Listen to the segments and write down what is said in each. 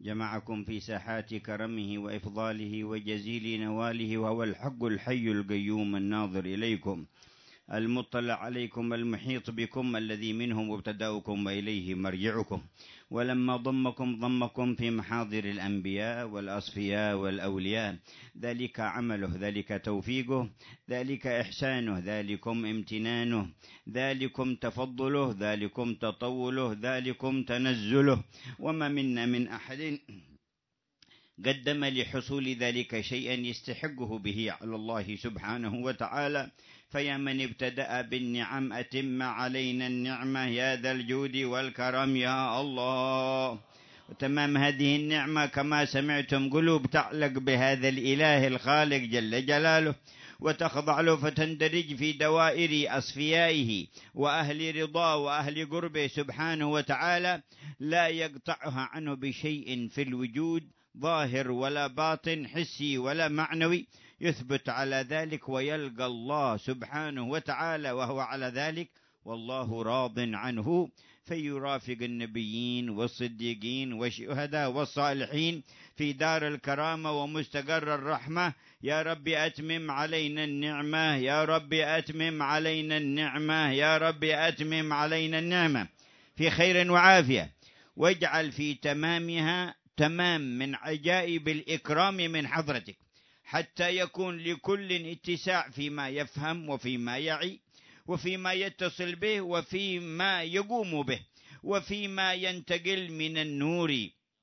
جمعكم في ساحات كرمه وإفضاله وجزيل نواله، وهو الحق الحي القيوم الناظر إليكم المطلع عليكم المحيط بكم الذي منه مبتدأكم وإليه مرجعكم. ولما ضمكم في محاضر الأنبياء والأصفياء والأولياء، ذلك عمله، ذلك توفيقه، ذلك إحسانه، ذلكم امتنانه، ذلكم تفضله، ذلكم تطوله، ذلكم تنزله. وما منا من أحد قدم لحصول ذلك شيئا يستحقه به على الله سبحانه وتعالى. فيا من ابتدأ بالنعم أتم علينا النعمة يا ذا الجود والكرم يا الله. وتمام هذه النعمة كما سمعتم قلوب تعلق بهذا الإله الخالق جل جلاله، وتخضع له فتندرج في دوائر أصفيائه وأهل رضاه وأهل قربه سبحانه وتعالى، لا يقطعها عنه بشيء في الوجود، ظاهر ولا باطن، حسي ولا معنوي، يثبت على ذلك ويلقى الله سبحانه وتعالى وهو على ذلك والله راض عنه، فيرافق النبيين والصديقين والشهداء والصالحين في دار الكرامة ومستقر الرحمة. يا رب أتمم علينا النعمة، يا رب أتمم علينا النعمة، يا رب أتمم علينا النعمة في خير وعافية، واجعل في تمامها تمام من عجائب الإكرام من حضرتك، حتى يكون لكل اتساع فيما يفهم وفيما يعي وفيما يتصل به وفيما يقوم به وفيما ينتقل من النور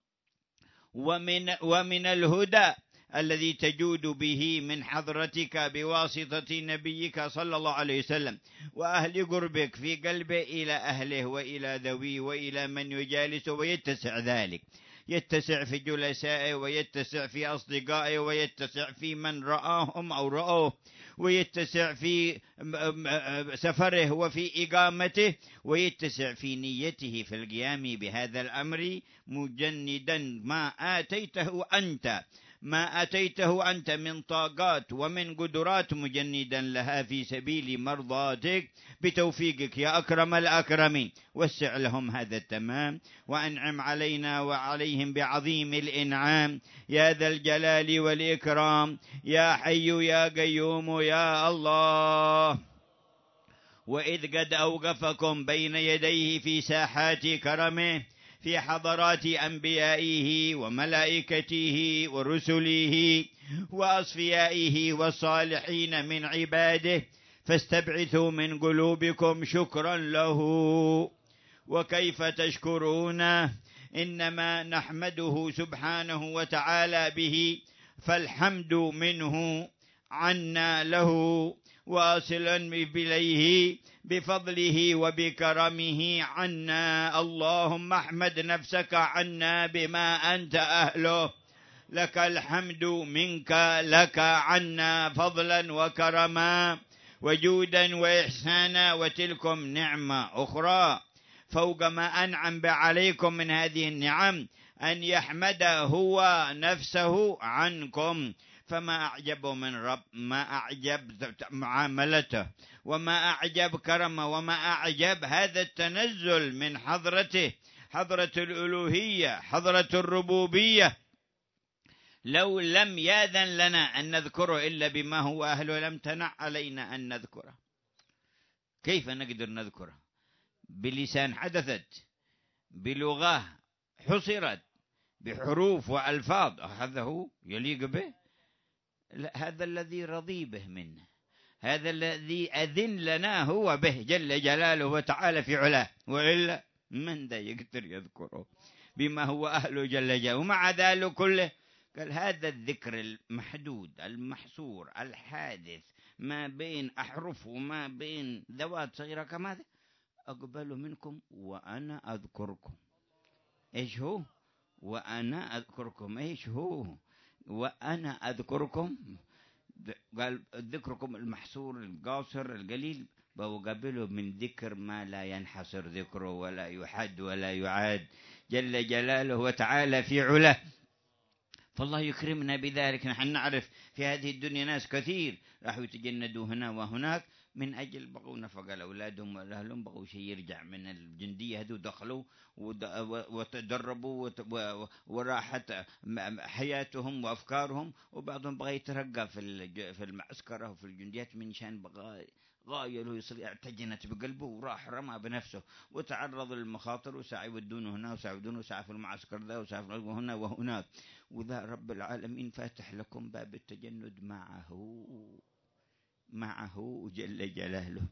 ومن الهدى الذي تجود به من حضرتك بواسطة نبيك صلى الله عليه وسلم وأهل قربك في قلبه إلى أهله وإلى ذويه وإلى من يجالسه، ويتسع ذلك، يتسع في جلسائه ويتسع في أصدقائه ويتسع في من رآهم أو رأوه، ويتسع في سفره وفي إقامته، ويتسع في نيته في القيام بهذا الأمر، مجندا ما آتيته أنت من طاقات ومن قدرات، مجندا لها في سبيل مرضاتك بتوفيقك يا أكرم الأكرمين. وسع لهم هذا التمام، وأنعم علينا وعليهم بعظيم الإنعام يا ذا الجلال والإكرام يا حي يا قيوم يا الله. وإذ قد أوقفكم بين يديه في ساحات كرمه في حضرات أنبيائه وملائكته ورسله وأصفيائه والصالحين من عباده، فاستبعثوا من قلوبكم شكرا له. وكيف تشكرونه؟ إنما نحمده سبحانه وتعالى به، فالحمد منه عنا له واصلا إليه بفضله وبكرمه عنا. اللهم احمد نفسك عنا بما أنت أهله، لك الحمد منك لك عنا فضلا وكرما وجودا وإحسانا، وتلكم نعمة أخرى فوق ما أنعم عليكم من هذه النعم، أن يحمد هو نفسه عنكم. فما أعجبه من رب، ما أعجب معاملته، وما أعجب كرمه، وما أعجب هذا التنزل من حضرته، حضرة الألوهية، حضرة الربوبية. لو لم يأذن لنا أن نذكره إلا بما هو أهله لم تنع علينا أن نذكره. كيف نقدر نذكره؟ بلسان حدثت، بلغة حصرت، بحروف وألفاظ أخذه يليق به؟ هذا الذي رضي به منه، هذا الذي أذن لنا هو به جل جلاله وتعالى في علاه، وإلا من ذا يقدر يذكره بما هو أهله جل جلاله؟ ومع ذلك كله قال هذا الذكر المحدود المحصور الحادث ما بين أحرف وما بين ذوات صغيرة كما هذا، أقبل منكم وأنا أذكركم. إيش هو؟ وأنا أذكركم. إيش هو؟ وأنا أذكركم. قال ذكركم المحصور القاصر القليل بقبله من ذكر ما لا ينحصر ذكره ولا يحد ولا يعاد جل جلاله وتعالى في علاه. فالله يكرمنا بذلك. نحن نعرف في هذه الدنيا ناس كثير راحوا يتجندوا هنا وهناك، من أجل بقوا نفقة لأولادهم وأهلهم، بقوا شيء يرجع من الجندية هذو دخلوا وتدربوا وراحت حياتهم وأفكارهم، وبعضهم بغى يترقى في المعسكر أو في الجنديات من شان بغى غاية له يصير اعتجنت بقلبه وراح رمى بنفسه وتعرض للمخاطر، وساعة يودونه هنا وساعة يودونه، وساعة في المعسكر ذا وساعة هنا وهناك. وذا رب العالمين فاتح لكم باب التجند معه جل جلاله،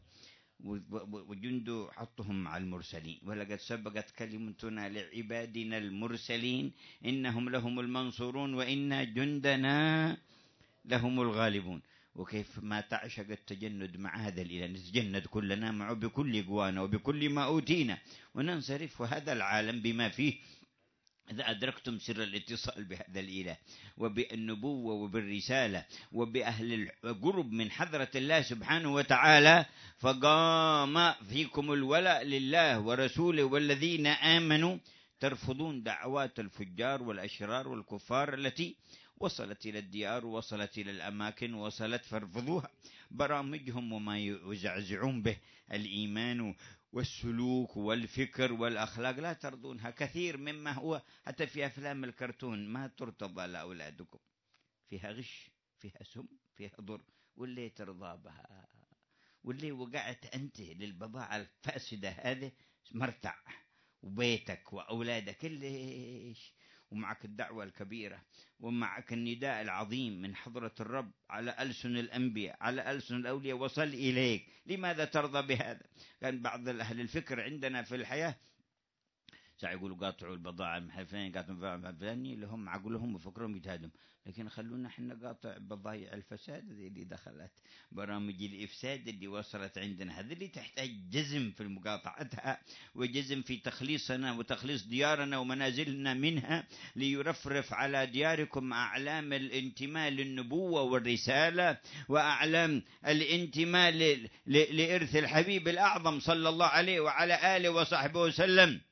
وجنده حطهم مع المرسلين. ولقد سبقت كلمتنا لعبادنا المرسلين إنهم لهم المنصورون وإن جندنا لهم الغالبون. وكيف ما تعشق التجند مع هذا الإله، نتجند كلنا معه بكل قوانا وبكل ما أوتينا وننصرف هذا العالم بما فيه. إذا أدركتم سر الاتصال بهذا الإله وبالنبوة وبالرسالة وبأهل القرب من حضرة الله سبحانه وتعالى، فقام فيكم الولاء لله ورسوله والذين آمنوا، ترفضون دعوات الفجار والأشرار والكفار التي وصلت إلى الديار ووصلت إلى الأماكن وصلت، فارفضوها. برامجهم وما يزعزعون به الإيمان والسلوك والفكر والأخلاق لا ترضونها. كثير مما هو حتى في أفلام الكرتون ما ترتضى لأولادكم، فيها غش، فيها سم، فيها ضر، واللي ترضى بها واللي وقعت أنت للبضاعة الفاسدة هذه مرتع، وبيتك وأولادك ليش؟ ومعك الدعوة الكبيرة ومعك النداء العظيم من حضرة الرب على ألسن الأنبياء على ألسن الأولياء وصل إليك، لماذا ترضى بهذا؟ كان بعض أهل الفكر عندنا في الحياة ساعة يقولوا قاطعوا البضاعة محفين، قاطعوا البضاعة محفين لهم عقلهم وفكرهم يتهادم، لكن خلونا احنا قاطع بضايع الفساد اللي دخلت، برامج الإفساد اللي وصلت عندنا، هذه اللي تحتاج جزم في مقاطعتها وجزم في تخليصنا وتخليص ديارنا ومنازلنا منها، ليرفرف على دياركم أعلام الانتماء للنبوة والرسالة وأعلام الانتماء لإرث الحبيب الأعظم صلى الله عليه وعلى آله وصحبه وسلم.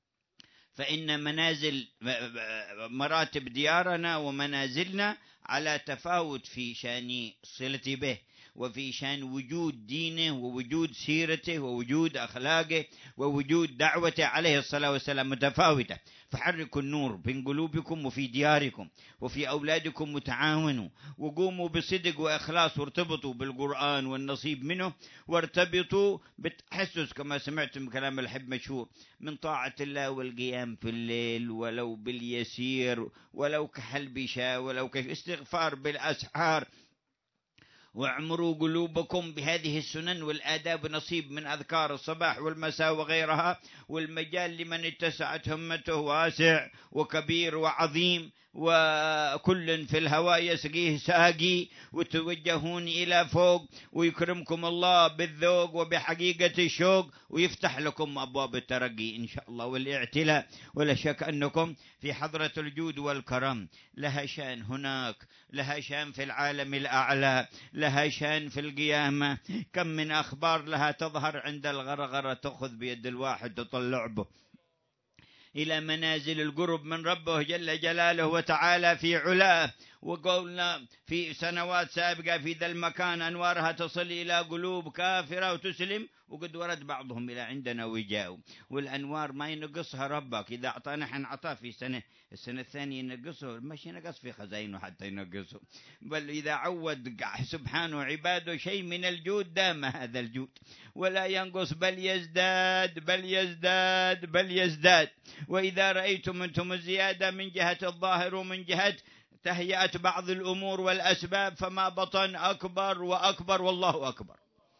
فإن مراتب ديارنا ومنازلنا على تفاوت في شأن صلة به، وفي شأن وجود دينه ووجود سيرته ووجود أخلاقه ووجود دعوته عليه الصلاة والسلام متفاوتة. فحركوا النور بين قلوبكم وفي دياركم وفي أولادكم، وتعاونوا وقوموا بصدق وإخلاص، وارتبطوا بالقرآن والنصيب منه، وارتبطوا بالتحسس كما سمعتم كلام الحب مشهور من طاعة الله والقيام في الليل ولو باليسير ولو كحل بشاء ولو كاستغفار بالأسحار، واعمروا قلوبكم بهذه السنن والآداب، نصيب من أذكار الصباح والمساء وغيرها. والمجال لمن اتسعت همته واسع وكبير وعظيم، وكل في الهواء يسقيه ساقي، وتوجهون إلى فوق، ويكرمكم الله بالذوق وبحقيقة الشوق، ويفتح لكم أبواب الترقي إن شاء الله والاعتلاء. ولا شك أنكم في حضرة الجود والكرم، لها شان هناك، لها شان في العالم الأعلى، لها شان في القيامة. كم من أخبار لها تظهر عند الغرغرة، تأخذ بيد الواحد تطلع به إلى منازل القرب من ربه جل جلاله وتعالى في علاه. وقلنا في سنوات سابقة في ذا المكان أنوارها تصل إلى قلوب كافرة وتسلم، وقد ورد بعضهم إلى عندنا وجاءوا. والأنوار ما ينقصها ربك، إذا أعطانا حنعطاه في السنة الثانية ينقصه، مش ينقص في خزائنه حتى ينقصه، بل إذا عود سبحانه عباده شيء من الجود دام هذا الجود ولا ينقص، بل يزداد بل يزداد بل يزداد. وإذا رأيتم أنتم الزيادة من جهة الظاهر ومن جهة تهيئة بعض الأمور والأسباب، فما بطن أكبر وأكبر، والله أكبر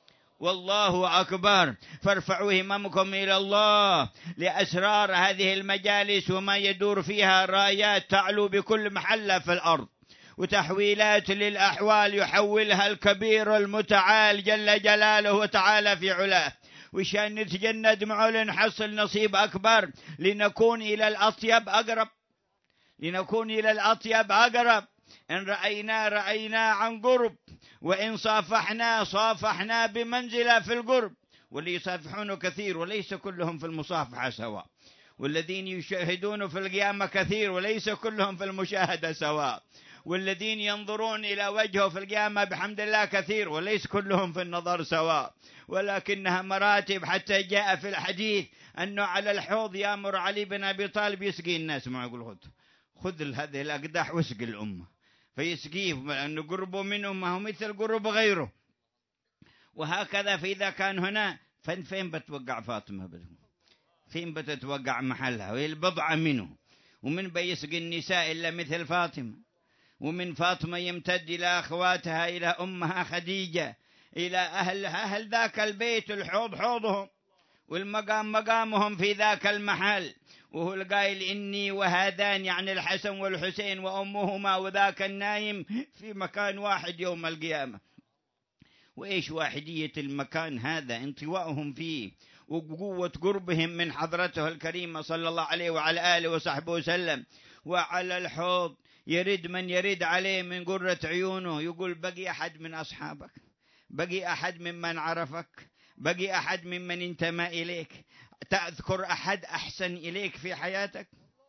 والله أكبر. فارفعوا هممكم إلى الله لأسرار هذه المجالس وما يدور فيها رايات تعلو بكل محلة في الأرض، وتحويلات للأحوال يحولها الكبير المتعال جل جلاله وتعالى في علاه. وشان نتجند معه لنحصل نصيب أكبر، لنكون إلى الأطيب أقرب، لنكون إلى الأطيب أقرب. إن رأينا عن قرب، وإن صافحنا بمنزلة في القرب. واللي يصافحونه كثير وليس كلهم في المصافحة سواء، والذين يشاهدون في القيامة كثير وليس كلهم في المشاهدة سواء، والذين ينظرون إلى وجهه في القيامة بحمد الله كثير، وليس كلهم في النظر سواء، ولكنها مراتب. حتى جاء في الحديث أنه على الحوض يأمر علي بن أبي طالب يسقي الناس، ما يقول خذ هذه الأقداح واسقي الأمة، فيسقيه لأنه قربوا منه ما هو مثل قرب غيره. وهكذا فإذا كان هنا فين بتوقع فاطمة؟ فين بتتوقع محلها؟ وهي البضعة منه، ومن بيسقي النساء إلا مثل فاطمة، ومن فاطمة يمتد إلى أخواتها، إلى أمها خديجة، إلى أهل ذاك البيت. الحوض حوضهم والمقام مقامهم في ذاك المحل. وهو القائل إني وهذان يعني الحسن والحسين وأمهما وذاك النايم في مكان واحد يوم القيامة. وإيش واحدية المكان هذا؟ انطواؤهم فيه وقوة قربهم من حضرته الكريمة صلى الله عليه وعلى آله وصحبه وسلم. وعلى الحوض يرد من يرد عليه من قرة عيونه، يقول بقي أحد من أصحابك؟ بقي أحد ممن عرفك؟ بقي أحد ممن انتمى إليك؟ تذكر أحد أحسن إليك في حياتك؟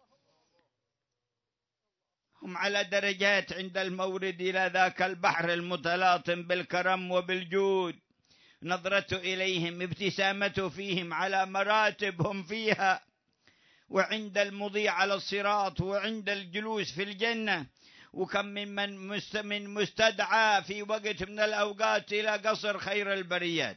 هم على درجات عند المورد إلى ذاك البحر المتلاطم بالكرم وبالجود. نظرته إليهم، ابتسامته فيهم على مراتب هم فيها. وعند المضي على الصراط، وعند الجلوس في الجنة. وكم من مستدعى في وقت من الأوقات إلى قصر خير البريات.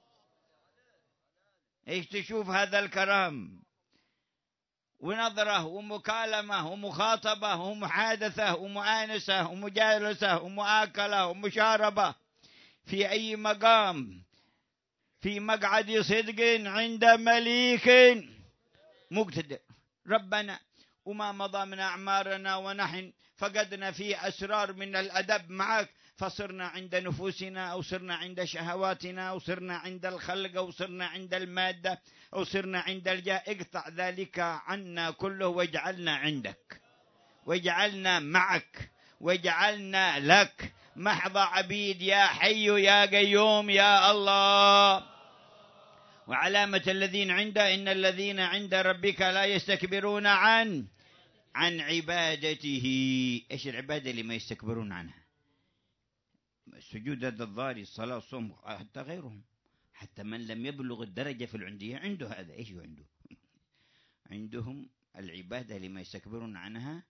إيش تشوف هذا الكرم ونظرة ومكالمة ومخاطبة ومحادثة ومؤانسة ومجالسة ومؤاكلة ومشاربة في أي مقام، في مقعد صدق عند مليك مقتدر. ربنا وما مضى من أعمارنا ونحن فقدنا في أسرار من الأدب معك، فصرنا عند نفوسنا أو صرنا عند شهواتنا أو صرنا عند الخلق أو صرنا عند المادة أو صرنا عند الجاه. اقطع ذلك عنا كله واجعلنا عندك، واجعلنا معك، واجعلنا لك محض عبيد يا حي يا قيوم يا الله. وعلامة الذين عنده إن الذين عند ربك لا يستكبرون عن عبادته. إيش العبادة اللي ما يستكبرون عنها؟ السجود هذا الضاري، الصلاة، الصوم، حتى غيرهم، حتى من لم يبلغ الدرجة في العندية عنده هذا. إيش عنده؟ عندهم العبادة اللي ما يستكبرون عنها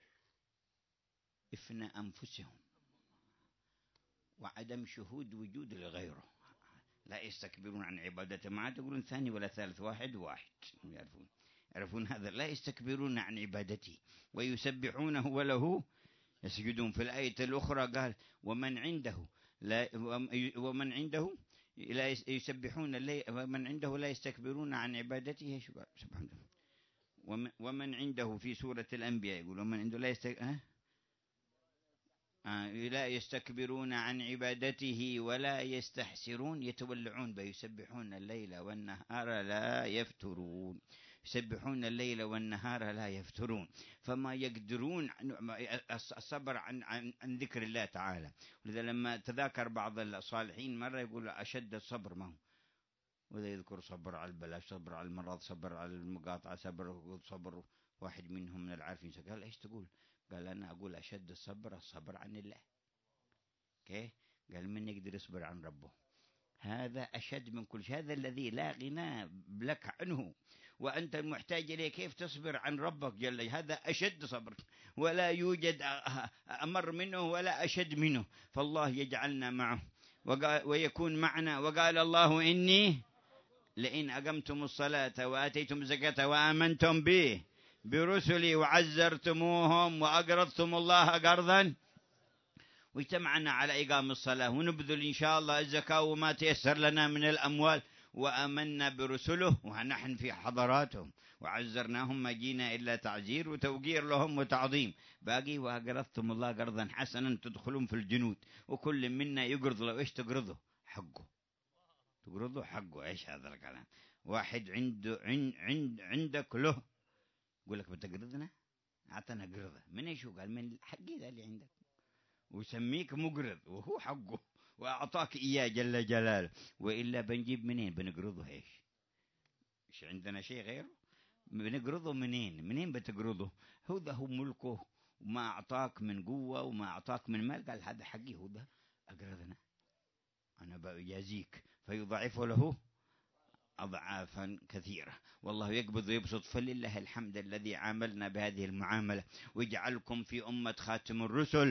إفناء أنفسهم وعدم شهود وجود لغيره. لا يستكبرون عن عبادته، ما تقولون ثاني ولا ثالث، واحد يعرفون هذا. لا يستكبرون عن عبادته ويسبحونه وله يسجدون. في الآية الأخرى قال ومن عنده لا يسبحون الليل، ومن عنده لا يستكبرون عن عبادته. سبحانه. ومن عنده في سورة الأنبياء يقول ومن عنده لا يستكبرون عن عبادته ولا يستحسرون، يتولعون بيسبحون الليل والنهار لا يفترون. يسبحون الليل والنهار لا يفترون، فما يقدرون الصبر عن ذكر الله تعالى. ولذا لما تذاكر بعض الصالحين مرة يقول أشد الصبر ما هو، وإذا يذكر صبر على البلاء، صبر على المرض، صبر على المقاطعة، صبر واحد منهم من العارفين قال إيش تقول؟ قال أنا أقول أشد الصبر عن الله. كيف؟ قال من يقدر يصبر عن ربه؟ هذا أشد من كل شيء، هذا الذي لا غنى لك عنه وأنت المحتاج إليه، كيف تصبر عن ربك جل؟ هذا أشد صبر، ولا يوجد أمر منه ولا أشد منه. فالله يجعلنا معه ويكون معنا. وقال الله إني لئن أقمتم الصلاة وآتيتم الزكاة وآمنتم به برسلي وعزرتموهم وأقرضتم الله قرضا، واجتمعنا على إقام الصلاة ونبذل إن شاء الله الزكاة وما تيسر لنا من الأموال، وآمنا برسله ونحن في حضراتهم وعزرناهم ما جينا إلا تعزير وتوقير لهم وتعظيم. باقي وأقرضتم الله قرضا حسنا تدخلون في الجنود، وكل منا يقرض له. إيش تقرضه؟ حقه. تقرضه حقه. إيش هذا الكلام؟ واحد عندك له يقول لك بتقرضنا، أعطنا قرضه من إيش؟ قال من حقي ذا اللي عندك، وسميك مقرض وهو حقه وأعطاك إياه جل جلاله. وإلا بنجيب منين؟ بنقرضه. إيش عندنا شيء غيره؟ بنقرضه منين بتقرضه؟ هو ملكه وما أعطاك من قوة وما أعطاك من مال، قال هذا حقي، هو ده أقرضنا، أنا بأجازيك، فيضاعف له أضعافا كثيرة. والله يقبض ويبسط، فلله الحمد الذي عاملنا بهذه المعاملة، ويجعلكم في أمة خاتم الرسل.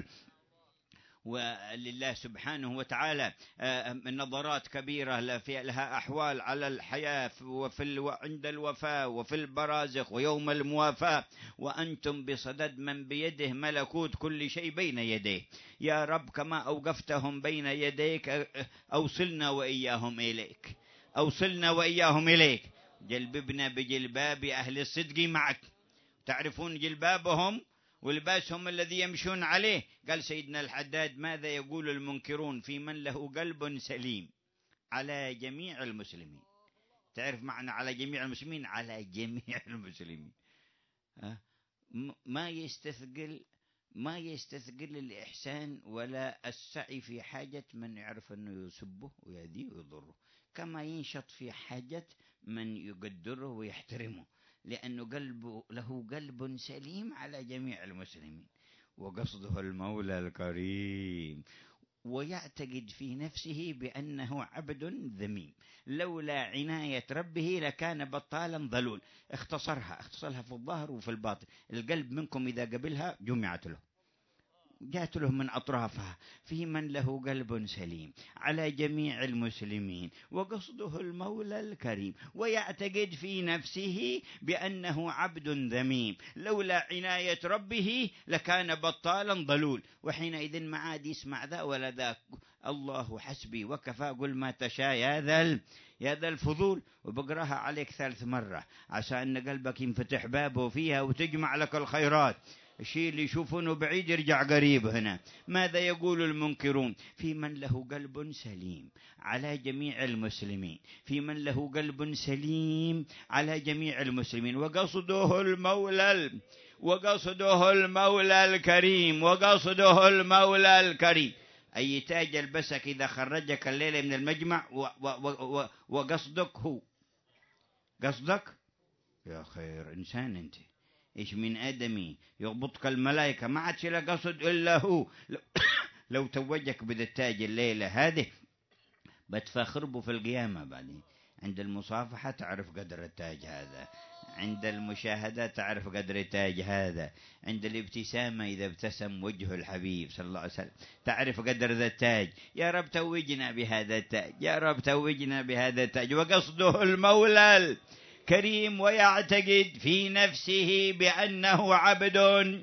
ولله سبحانه وتعالى نظرات كبيرة لها أحوال على الحياة عند الوفاة وفي البرازخ ويوم الموافاة، وأنتم بصدد من بيده ملكوت كل شيء بين يديه. يا رب كما أوقفتهم بين يديك أوصلنا وإياهم إليك، أوصلنا وإياهم إليك. جلببنا بجلباب أهل الصدق معك. تعرفون جلبابهم ولباسهم الذي يمشون عليه. قال سيدنا الحداد: ماذا يقول المنكرون في من له قلب سليم على جميع المسلمين؟ تعرف معنى على جميع المسلمين؟ على جميع المسلمين. ما يستثقل الإحسان ولا السعي في حاجة من يعرف أنه يسبه ويهديه ويضره، كما ينشط في حاجة من يقدره ويحترمه، لأنه له قلب سليم على جميع المسلمين، وقصده المولى الكريم، ويعتقد في نفسه بأنه عبد ذميم، لولا عناية ربه لكان بطالا ضلول. اختصرها في الظاهر وفي الباطن. القلب منكم إذا قبلها جمعت له، جاءت له من أطرافها. في من له قلب سليم على جميع المسلمين، وقصده المولى الكريم، ويعتقد في نفسه بأنه عبد ذميم، لولا عناية ربه لكان بطالا ضلول. وحينئذ ما عاد يسمع ذا ولا ذاك. الله حسبي وكفى، قل ما تشاء يا ذا الفضول. وبقراها عليك 3 مرة عسى أن قلبك ينفتح بابه فيها وتجمع لك الخيرات. الشيء اللي يشوفونه بعيد يرجع قريب هنا. ماذا يقول المنكرون في من له قلب سليم على جميع المسلمين، في من له قلب سليم على جميع المسلمين، وقصده المولى الكريم، وقصده المولى الكريم. أي تاج البسك إذا خرجك الليلة من المجمع وقصدك هو، قصدك يا خير إنسان أنت، إيش من آدمي يغبطك الملائكة، ما عادش له قصد إلا هو. لو توجك بذا التاج الليلة هذه بتفاخر به في القيامة. بعدين عند المصافحة تعرف قدر التاج هذا، عند المشاهدة تعرف قدر التاج هذا، عند الابتسامة إذا ابتسم وجه الحبيب صلى الله عليه وسلم تعرف قدر ذا التاج. يا رب توجنا بهذا التاج، يا رب توجنا بهذا التاج. وقصده المولى كريم، ويعتقد في نفسه بأنه عبد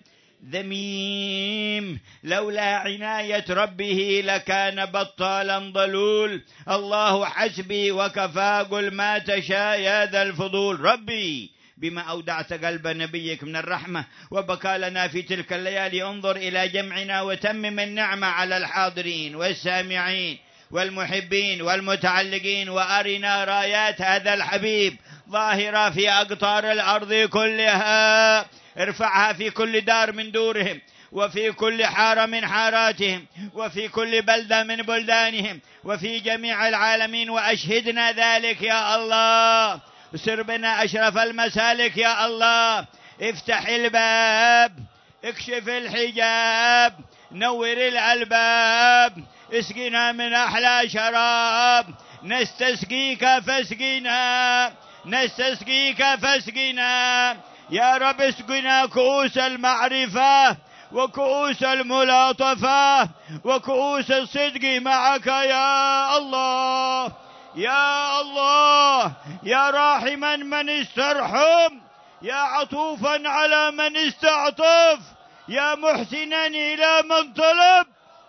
ذميم، لولا عناية ربه لكان بطالا ضلول. الله حسبي وكفى، قل ما تشاء يا ذا الفضول. ربي بما أودعت قلب نبيك من الرحمة وبكى لنا في تلك الليالي، انظر إلى جمعنا وتمم النعمة على الحاضرين والسامعين والمحبين والمتعلقين، وأرنا رايات هذا الحبيب ظاهرة في أقطار الأرض كلها، ارفعها في كل دار من دورهم، وفي كل حارة من حاراتهم، وفي كل بلدة من بلدانهم، وفي جميع العالمين، وأشهدنا ذلك يا الله. سر بنا أشرف المسالك يا الله. افتح الباب، اكشف الحجاب، نور الألباب، اسقنا من أحلى شراب، نستسقيك فاسقنا، نستسقيك فاسقنا يا رب. اسقنا كؤوس المعرفة وكؤوس الملاطفة وكؤوس الصدق معك يا الله، يا الله، يا راحما من استرحم، يا عطوفا على من استعطف، يا محسنا إلى من طلب،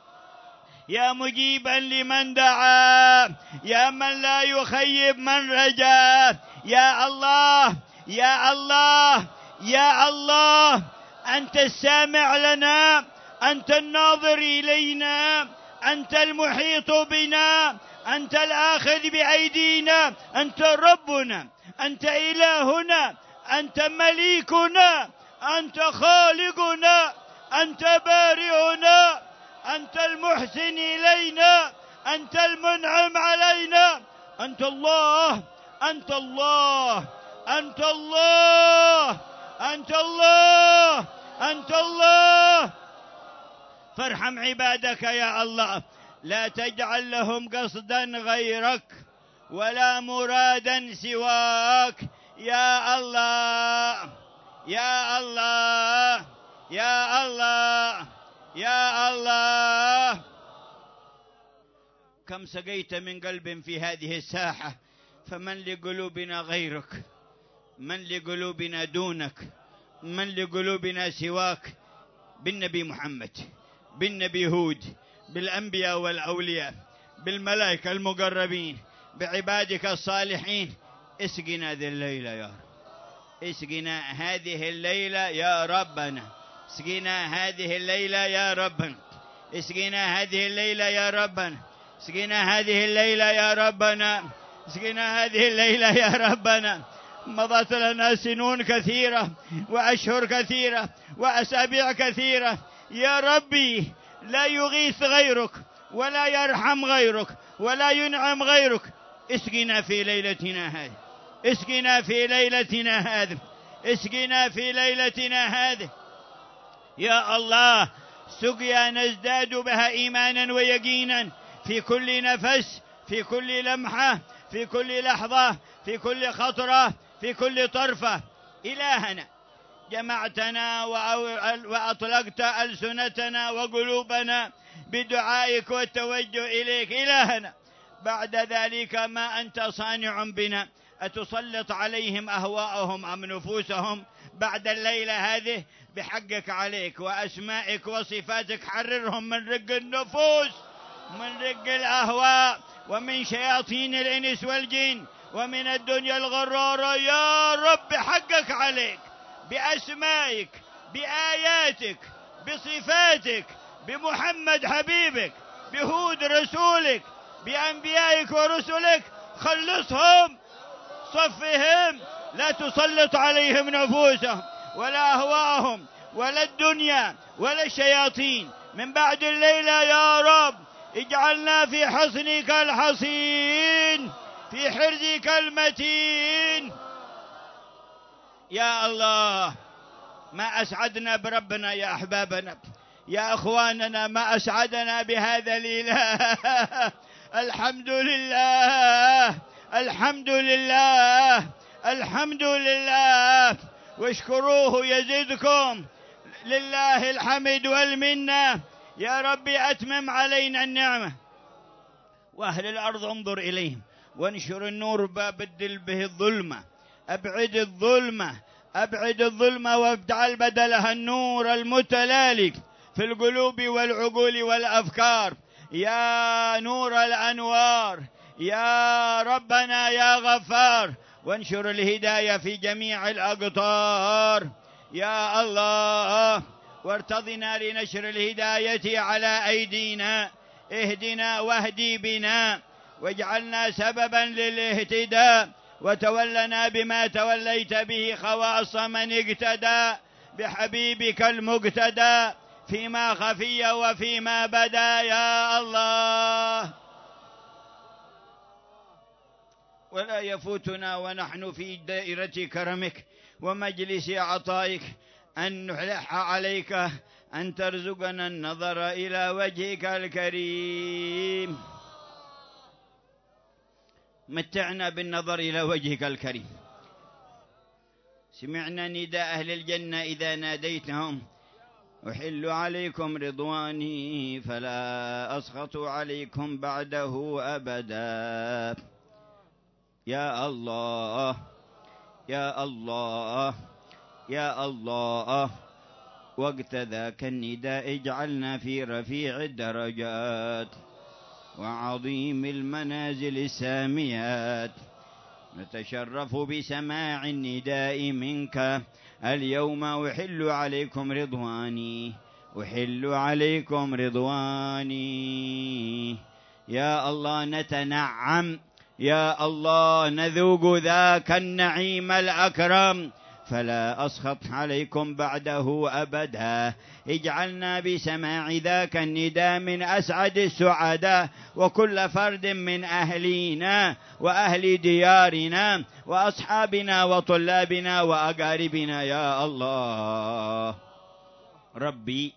يا مجيبا لمن دعا، يا من لا يخيب من رجا. يا الله، يا الله، يا الله، أنت السامع لنا، أنت الناظر إلينا، أنت المحيط بنا، أنت الآخذ بأيدينا، أنت ربنا، أنت إلهنا، أنت مليكنا، أنت خالقنا، أنت بارئنا، أنت المحسن إلينا، أنت المنعم علينا، أنت الله، أنت الله، أنت الله، أنت الله، أنت الله. فارحم عبادك يا الله، لا تجعل لهم قصدا غيرك ولا مرادا سواك يا الله يا الله يا الله يا الله. كم سقيت من قلب في هذه الساحة، فمن لقلوبنا غيرك؟ من لقلوبنا دونك؟ من لقلوبنا سواك؟ بالنبي محمد، بالنبي هود، بالأنبياء والأولياء، بالملائكة المقربين، بعبادك الصالحين، اسقنا ذي الليلة يا رب، اسقنا هذه الليلة يا ربنا، اسقنا هذه الليلة يا ربنا، اسقنا هذه الليلة يا ربنا، اسقنا هذه الليلة يا ربنا، اسقنا هذه الليلة يا ربنا. مضت لنا سنون كثيرة وأشهر كثيرة وأسابيع كثيرة يا ربي، لا يغيث غيرك ولا يرحم غيرك ولا ينعم غيرك. اسقنا في ليلتنا هذه، اسقنا في ليلتنا هذه، اسقنا في ليلتنا هذه يا الله. سقيا نزداد بها إيمانا ويقينا في كل نفس، في كل لمحة، في كل لحظة، في كل خطرة، في كل طرفة. إلهنا جمعتنا وأطلقت ألسنتنا وقلوبنا بدعائك والتوجه إليك. إلهنا بعد ذلك ما أنت صانع بنا، أتسلط عليهم أهواءهم أم نفوسهم بعد الليلة هذه؟ بحقك عليك وأسمائك وصفاتك حررهم من رق النفوس، من رق الأهواء، ومن شياطين الإنس والجن، ومن الدنيا الغرارة يا رب. حقك عليك بأسمائك، بآياتك، بصفاتك، بمحمد حبيبك، بهود رسولك، بأنبيائك ورسلك. خلصهم، صفهم، لا تسلط عليهم نفوسهم ولا أهواءهم ولا الدنيا ولا الشياطين من بعد الليلة يا رب. اجعلنا في حصنك الحصين، في حرزك المتين يا الله. ما أسعدنا بربنا يا أحبابنا يا أخواننا، ما أسعدنا بهذا الإله. الحمد لله، الحمد لله، الحمد لله، واشكروه يزدكم. لله الحمد والمنة يا ربي. أتمم علينا النعمة، وأهل الأرض انظر إليهم وانشر النور بدل به الظلمة، أبعد الظلمة، أبعد الظلمة واجعل بدلها النور المتلالك في القلوب والعقول والأفكار يا نور الأنوار يا ربنا يا غفار. وانشر الهداية في جميع الأقطار يا الله، وارتضنا لنشر الهداية على أيدينا. اهدنا واهدي بنا واجعلنا سببا للاهتداء، وتولنا بما توليت به خواص من اقتدى بحبيبك المقتدى فيما خفي وفيما بدا يا الله. ولا يفوتنا ونحن في دائرة كرمك ومجلس عطائك أن نلح عليك أن ترزقنا النظر إلى وجهك الكريم. متعنا بالنظر إلى وجهك الكريم. سمعنا نداء أهل الجنة إذا ناديتهم: أحل عليكم رضواني فلا أسخط عليكم بعده أبدا. يا الله يا الله يا الله. وقت ذاك النداء اجعلنا في رفيع الدرجات وعظيم المنازل الساميات، نتشرف بسماع النداء منك اليوم: أحل عليكم رضواني، أحل عليكم رضواني. يا الله نتنعم، يا الله نذوق ذاك النعيم الأكرم، فلا أسخط عليكم بعده أبدا. اجعلنا بسماع ذاك النداء من أسعد السعداء، وكل فرد من أهلينا وأهل ديارنا وأصحابنا وطلابنا وأقاربنا يا الله. ربي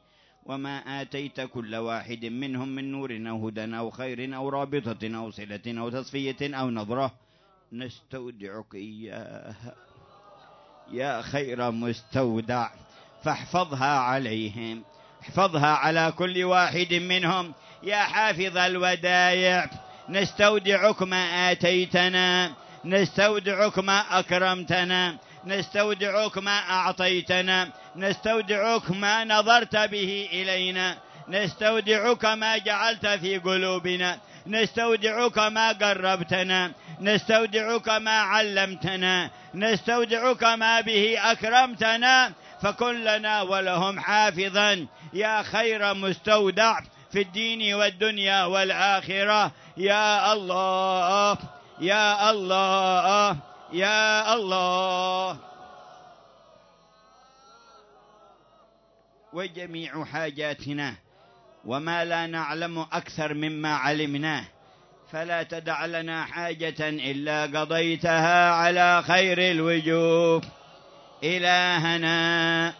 وما آتيت كل واحد منهم من نور أو هدى أو خير أو رابطة أو صلة أو تصفية أو نظرة نستودعك إياها يا خير مستودع، فاحفظها عليهم، احفظها على كل واحد منهم يا حافظ الودائع. نستودعك ما آتيتنا، نستودعك ما أكرمتنا، نستودعك ما أعطيتنا، نستودعك ما نظرت به إلينا، نستودعك ما جعلت في قلوبنا، نستودعك ما قربتنا، نستودعك ما علمتنا، نستودعك ما به أكرمتنا، فكن لنا ولهم حافظا يا خير مستودع في الدين والدنيا والآخرة. يا الله يا الله يا الله. وجميع حاجاتنا وما لا نعلم أكثر مما علمناه، فلا تدع لنا حاجة إلا قضيتها على خير الوجوه. إلهنا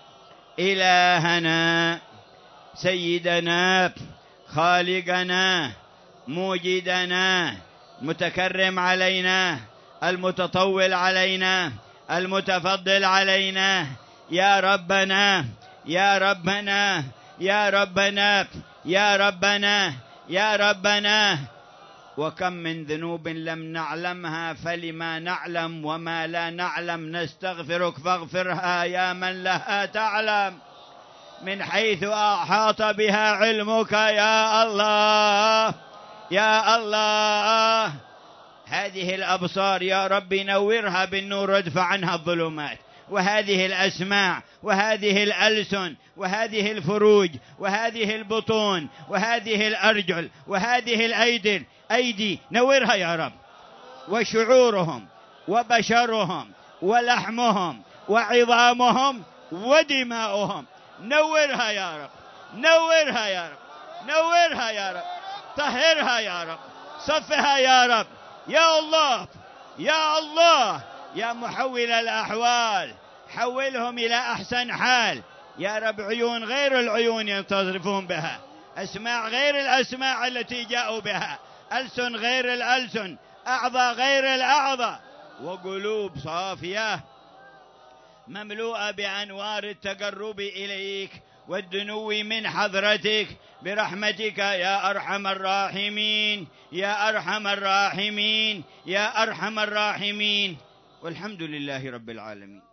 إلهنا سيدنا خالقنا موجدنا متكرم علينا المتطول علينا المتفضل علينا، يا ربنا يا ربنا يا ربنا يا ربنا يا ربنا. وكم من ذنوب لم نعلمها فلما نعلم وما لا نعلم نستغفرك فاغفرها يا من لها تعلم، من حيث أحاط بها علمك يا الله يا الله. هذه الأبصار يا رب نورها بالنور وادفع عنها الظلمات، وهذه الأسماع وهذه الألسن وهذه الفروج وهذه البطون وهذه الأرجل وهذه الأيدي نورها يا رب، وشعورهم وبشرهم ولحمهم وعظامهم ودماؤهم نورها يا رب، نورها يا رب، نورها يا رب، طهرها يا رب، صفها يا رب، يا الله يا الله يا محول الأحوال حولهم إلى أحسن حال يا رب. عيون غير العيون ينتصرفون بها، أسماع غير الأسماع التي جاءوا بها، ألسن غير الألسن، أعضاء غير الأعضاء، وقلوب صافية مملوءة بأنوار التقرب إليك والدنو من حضرتك برحمتك يا أرحم الراحمين يا أرحم الراحمين يا أرحم الراحمين. والحمد لله رب العالمين.